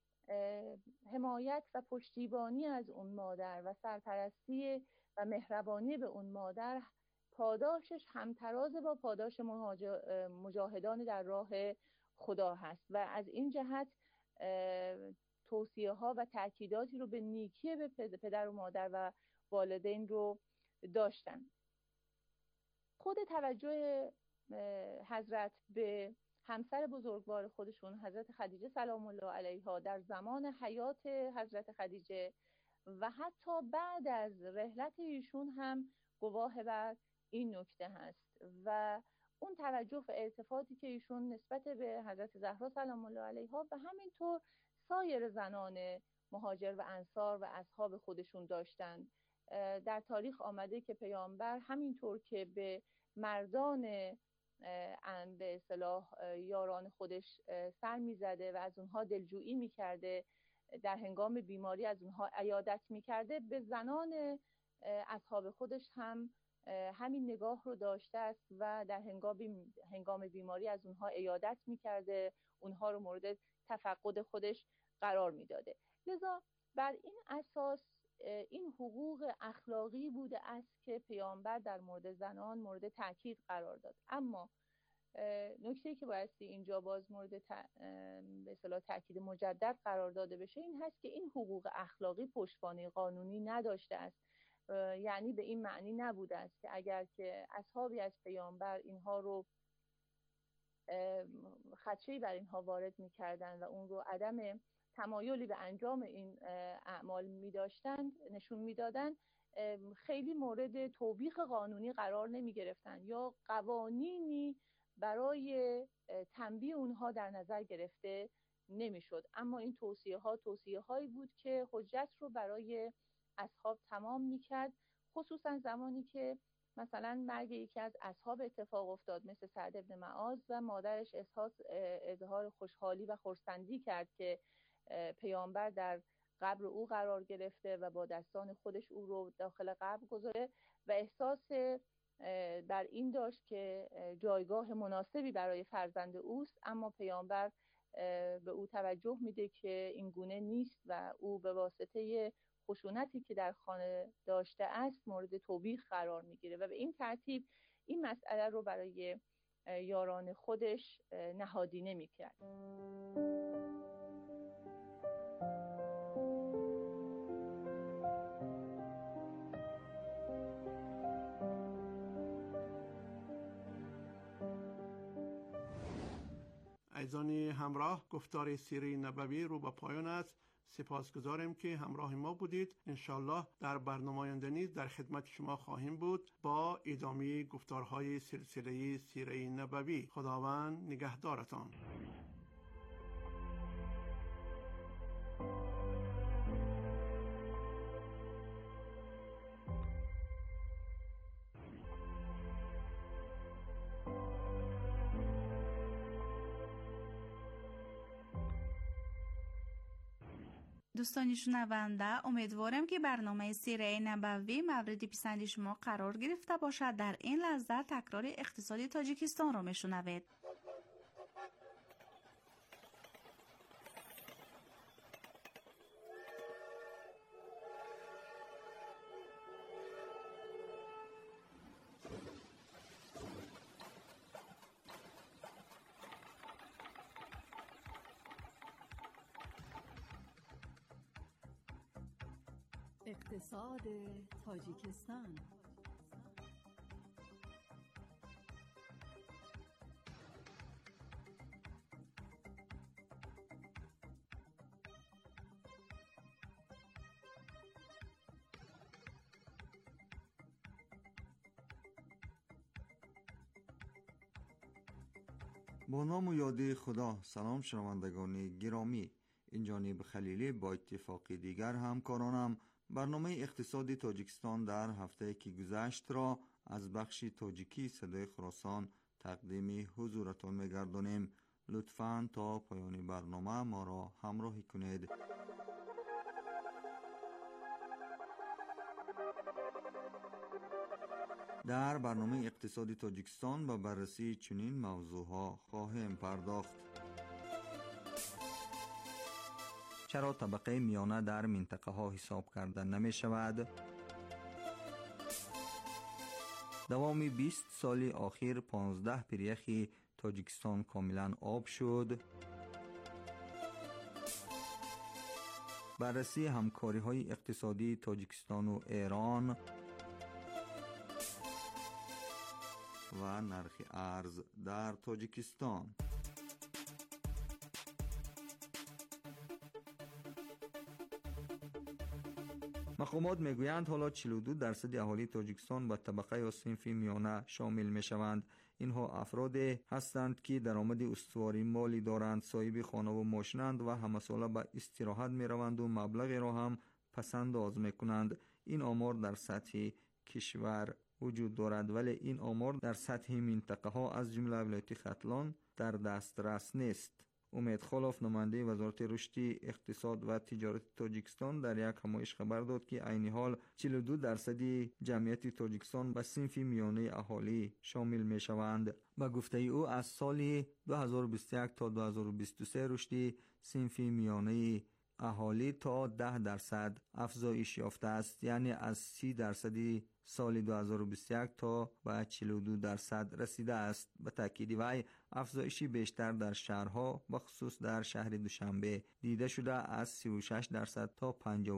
حمایت و پشتیبانی از اون مادر و سرپرستی و مهربانی به اون مادر پاداشش همتراز با پاداش مجاهدان در راه خدا هست و از این جهت توصیه ها و تأکیداتی رو به نیکی به پدر و مادر و والدین رو داشتن. خود توجه حضرت به همسر بزرگوار خودشون حضرت خدیجه سلام الله علیها در زمان حیات حضرت خدیجه و حتی بعد از رحلت ایشون هم گواه بر این نکته هست و اون توجه و التفاتی که ایشون نسبت به حضرت زهرا سلام الله علیها و همینطور سایر زنان مهاجر و انصار و اصحاب خودشون داشتن. در تاریخ آمده که پیامبر همینطور که به مردان به اصطلاح یاران خودش سر میزده و از اونها دلجویی میکرده، در هنگام بیماری از اونها عیادت میکرده، به زنان اصحاب خودش هم همین نگاه رو داشته است و در هنگام بیماری از اونها عیادت میکرده، اونها رو مورد تفقد خودش قرار میداده. لذا بر این اساس این حقوق اخلاقی بوده است که پیامبر در مورد زنان مورد تاکید قرار داد. اما نکته‌ای که بایستی اینجا باز مورد به اصطلاح تاکید مجدد قرار داده بشه این هست که این حقوق اخلاقی پشتوانه قانونی نداشته است. یعنی به این معنی نبوده است که اگر که اصحابی از پیامبر اینها رو خدشه‌ای بر اینها وارد می‌کردند و اون رو عدم تمایلی به انجام این اعمال می‌داشتند نشون می‌دادند، خیلی مورد توبیخ قانونی قرار نمی‌گرفتند یا قوانینی برای تنبیه اونها در نظر گرفته نمی‌شد. اما این توصیه‌هایی بود که حجت رو برای اصحاب تمام می‌کرد، خصوصا زمانی که مثلا مرگ یکی از اصحاب اتفاق افتاد مثل سعد بن معاذ و مادرش اظهار خوشحالی و خرسندی کرد که پیامبر در قبر او قرار گرفته و با دستان خودش او رو داخل قبر گذاره و احساس بر این داشت که جایگاه مناسبی برای فرزند اوست، اما پیامبر به او توجه میده که این گونه نیست و او به واسطه خشونتی که در خانه داشته است مورد توبیخ قرار میگیره و به این ترتیب این مسئله رو برای یاران خودش نهادینه میکرد. عزیزان همراه، گفتار سیره نبوی رو به پایان است. سپاسگزارم که همراه ما بودید. انشالله در برنامه آینده نیز در خدمت شما خواهیم بود با ادامه گفتارهای سلسله سیره نبوی. خداوند نگهدارتان. دوستان شنونده، امیدوارم که برنامه سیره نبوی مورد پسند شما قرار گرفته باشد. در این لحظه تکرار اقتصاد تاجیکستان را میشنوید. اقتصاد تاجیکستان. با نام و یاد خدا. سلام شنوندگان گرامی، این جانب خلیلی با اتفاق دیگر همکارانم برنامه اقتصاد تاجیکستان در هفته که گذشت را از بخش تاجیکی صدای خراسان تقدیم حضورتان می‌گردانیم. لطفاً تا پایان برنامه ما را همراهی کنید. در برنامه اقتصاد تاجیکستان با بررسی چنین موضوعها خواهیم پرداخت. چرا طبقه میانه در منطقه ها حساب کرده نمی شود؟ دوام 20 سال آخر 15 پیریخی تاجیکستان کاملا آب شد. بررسی همکاری های اقتصادی تاجیکستان و ایران و نرخ ارز در تاجیکستان. مقامات میگویند حالا 42% اهالی تاجیکستان به طبقه یا صنف میانه شامل میشوند. اینها افرادی هستند که درآمد استواری مالی دارند، صاحب خانه و ماشینند و همساله به استراحت میروند و مبلغی را هم پسنداز میکنند. این آمار در سطح کشور وجود دارد، ولی این آمار در سطح منطقه ها از جمله ولایت ختلان در دسترس نیست. امید خلف نماینده وزارت رشد اقتصاد و تجارت تاجیکستان در یک همایش خبر داد که عین حال 42% جمعیت تاجیکستان به صنف میانه اهالی شامل می شوند. با گفته او از سال 2021 تا 2023 رشد صنف میانه اهالی تا 10% افزایش یافته است، یعنی از 30% سال 2021 تا به 42% رسیده است. به تاکید وی افزایشی بیشتر در شهرها و خصوص در شهر دوشنبه دیده شده از 36% تا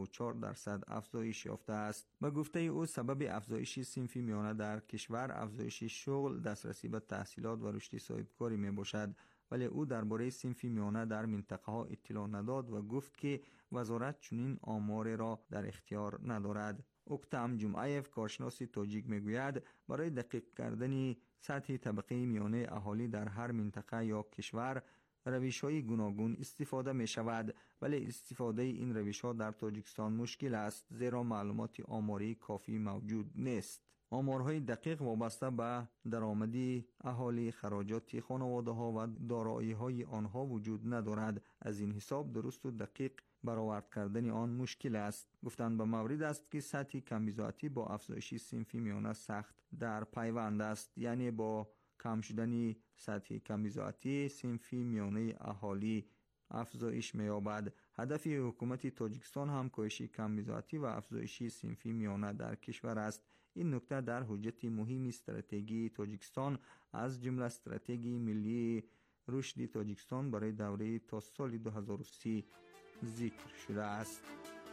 54% افزایش یافته است. به گفته او سبب افزایش صنف میانه در کشور افزایش شغل، دسترسی به تحصیلات و رشد صاحبکاری می باشد. ولی او درباره صنف میانه در منطقه ها اطلاع نداد و گفت که وزارت چنین آماری را در اختیار ندارد. اکتم جمعیف کارشناس تاجیک میگوید برای دقیق کردن سطح طبقه میانه اهالی در هر منطقه یا کشور روش‌های گوناگون استفاده می شود، ولی استفاده این روش‌ها در تاجیکستان مشکل است زیرا معلومات آماری کافی موجود نیست. آمارهای دقیق وابسته به درآمدی اهالی، خراجات خانواده‌ها و دارایی‌های آنها وجود ندارد. از این حساب درست و دقیق برآورد کردن آن مشکل است. گفتند به مورد است که سطح کمبیزاتی با افزایش صنف میانه سخت در پیوند است، یعنی با کم شدن سطح کمبیزاتی صنف میانه اهالی افزایش می‌یابد. هدف حکومت تاجیکستان هم کاهش کمبیزاتی و افزایش صنف میانه در کشور است. این نکته در حجت مهم استراتژی تاجیکستان از جمله استراتژی ملی رشد تاجیکستان برای دوره تا سال 2030 ذکر شده است.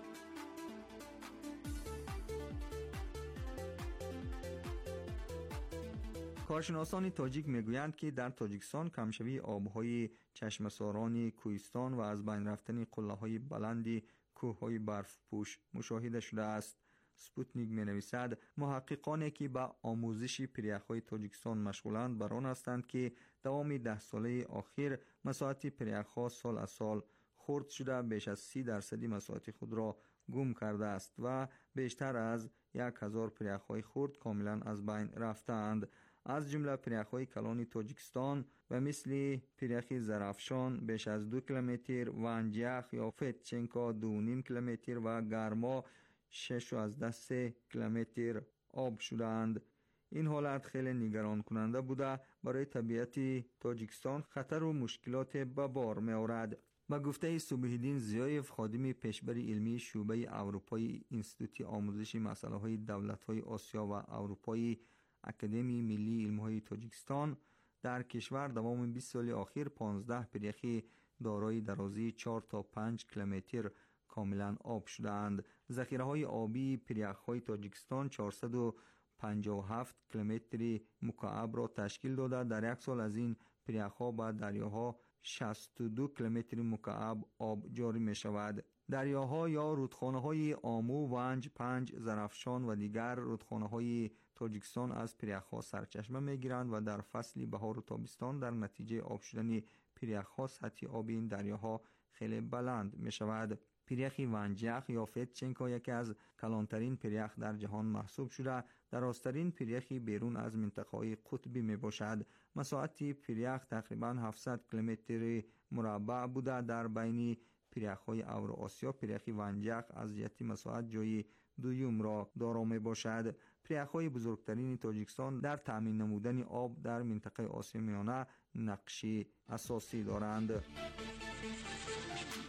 کارشناسان تاجیک میگویند که در تاجیکستان کمشوی آبهای چشمساران کوهستان و از بین رفتن قله‌های بلند کوههای برف پوش مشاهده شده است. سپوتنیک می نویسد محققانی که به آموزش پریخ‌های تاجیکستان مشغولند بر آن هستند که دوام 10 ساله اخیر مساحت پریخ‌ها سال از سال خرد شده بیش از 30% مساحت خود را گم کرده است و بیشتر از 1000 پریخ‌های خرد کاملا از بین رفتند. از جمله پریخ‌های کلان تاجیکستان و مثل پریخ زرافشان بیش از 2 کیلومتر، ونجیخ یا فتچنکا 2.5 کیلومتر و گرما 6.3 کیلومتر آب شدند. این حالت خیلی نگران کننده بوده، برای طبیعت تاجیکستان خطر و مشکلات به بار می آورد. با گفته صبح‌الدین زیایف خادم پیشبر علمی شعبه اروپایی انستیتوت آموزش مسائل دولت‌های آسیا و اروپایی اکادمی ملی علم‌های تاجیکستان، در کشور دوام 20 سال اخیر 15 پریخ دارای درازی 4 تا 5 کیلومتر کاملا آب شدند. ذخیره‌های آبی پریخ‌های تاجیکستان 457 کیلومتر مکعب را تشکیل داده. در یک سال از این پریخ‌ها به دریاها 62 کیلومتر مکعب آب جاری می شود. دریاها یا رودخانه‌های آمو، ونج، پنج، زرافشان و دیگر رودخانه‌های تاجیکستان از پریخ‌ها سرچشمه می‌گیرند و در فصل بهار و تابستان در نتیجه آب شدن پریخ‌ها سطح آب این دریاها خیلی بلند می‌شود. پریخ ونجیخ یا فتچنکا یکی از کلانترین پریخ در جهان محسوب شده درازترین پریخ بیرون از منطقه‌های قطبی می باشد. مساحت پریخ تقریباً 700 کیلومتر مربع بوده. در بین پریخ‌های اوراسیا پریخ ونجیخ از جهت مساحت جای دوم را دارا می باشد. پریخ‌های بزرگترین تاجیکستان در تامین نمودن آب در منطقه آسیا میانه نقش اساسی دارند.